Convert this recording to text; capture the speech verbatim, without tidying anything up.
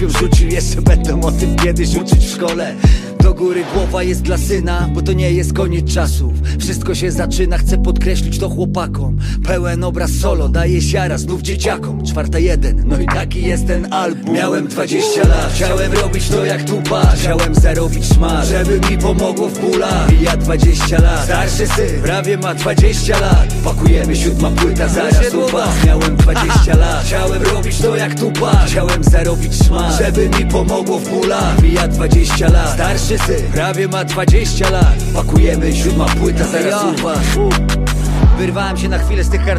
kopią rzucił, jeszcze będą o tym kiedyś uczyć w szkole. Do góry głowa jest dla syna, bo to nie jest koniec czasów. Wszystko się zaczyna, chcę podkreślić to chłopakom. Pełen obraz solo, daje siara znów dzieciakom. Czwarta jeden, no i taki jest ten album. Miałem dwadzieścia lat, chciałem robić to jak Tupac. Chciałem zarobić szmal, żeby mi pomogło w bólach. I ja dwadzieścia lat, starszy syn prawie ma dwadzieścia lat. Pakujemy, siódma płyta, zaraz upas. Miałem dwadzieścia lat, chciałem robić to jak Tupac. Chciałem zarobić szmal, żeby mi pomogło w bólach. I ja dwadzieścia lat, starszy syn prawie ma dwadzieścia lat. Pakujemy, siódma płyta, zaraz upas. Wyrwałem się na chwilę z tych kart